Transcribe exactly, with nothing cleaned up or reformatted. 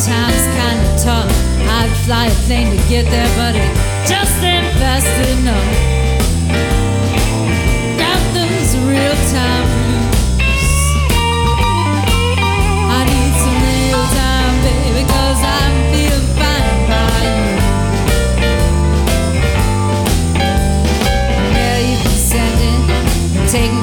Sometimes kinda tough. I'd fly a plane to get there, but it just ain't fast enough.